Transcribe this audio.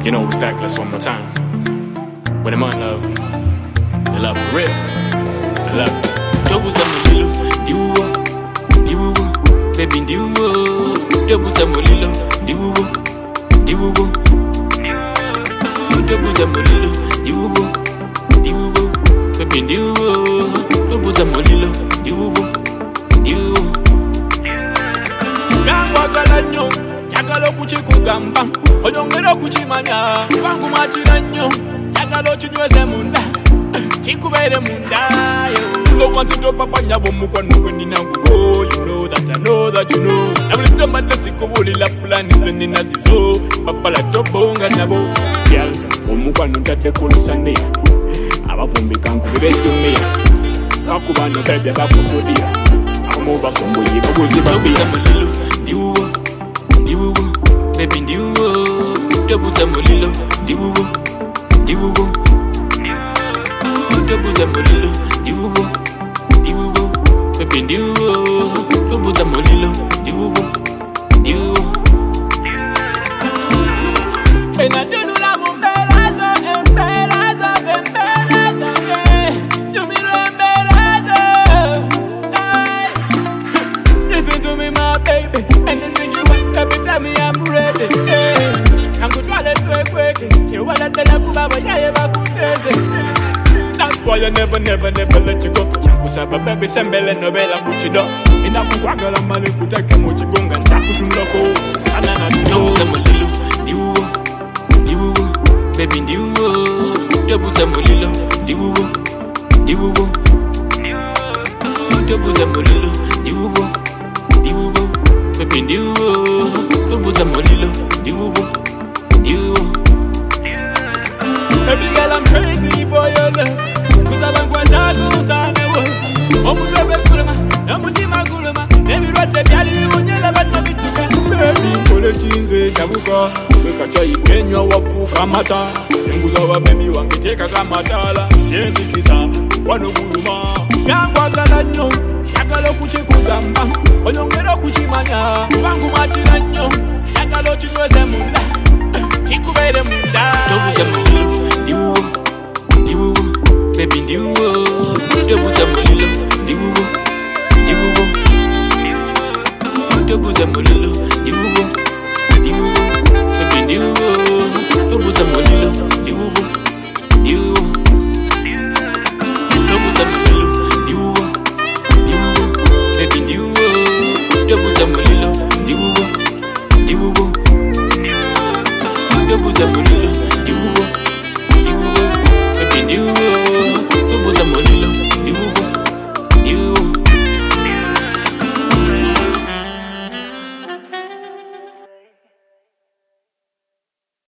You know, it's Stackless one more time. When I'm on love, the love for real. I love it. Double Zamolilo, diwoo, baby diwoo. Double Zamolilo, diwoo. Double Zamolilo, diwoo, baby diwoo. Double Zamolilo, diwoo. Gangwa galanyo, jagalo kuchikugamba, oyongero kuchimanya, wangu machiranyo, jagalo chinyweze munda, chikubere munda yo. Lo wansi to papa nyabo mukwano kwenina ngugo, you know that I know that you know. Nabulito madasi kubuli la plani zeni nazizo, papa la tobonga nabo. Girl, omukwano ntate kulusania, abavumbi kankubire tumia, kakubano baby abakusudia, amuba somboyi babuzi babia. Diwoo, baby diwoo. Double Zamolilo, diwoo. Double Zamolilo, diwoo, baby diwoo. Double Zamolilo, diwoo. Pena tenu la mumberazo, emperazo, Yumiro emperazo. Listen to me, my baby, anything you want, baby, tell me I'm ready. I'm good for let's work. You wanna tell a kubaba, yeah, that's why I never let you go. Chankusaba baby, sembele nobela kuchido. Ina kukwagala mali kutake mochigonga, sakutumloko. Sana na diwoo. Zamolilo, diwoo, baby diwoo. Double Zamolilo, diwoo. Double Zamolilo, diwoo, baby diwoo. Double Zamolilo, diwoo. Baby girl, I'm crazy for your love. Kusaba kwata kusanewo. Omulebe kuluma, namutima kuluma. Baby rote byali bonyela batabituka. Baby kole chinze chabuka. Weka chai kenywa wafuka mata. Nguzo wa baby wangiteka kama tala. Chenzi tisa wano kuluma. Gangwa galanyo, yakalo kuchikugamba. Oyongero kuchimanya, wangu machiranyo. Yakalo chinweze munda, chikubere munda. Double Zamolilo, diwoo, baby diwoo. Double Zamolilo, diwoo. Double Zamolilo, diwoo, baby diwoo. Double Zamolilo, diwoo. Double Zamolilo, diwoo, baby diwoo. Double Zamolilo, diwoo. Double Zamolilo, diwoo.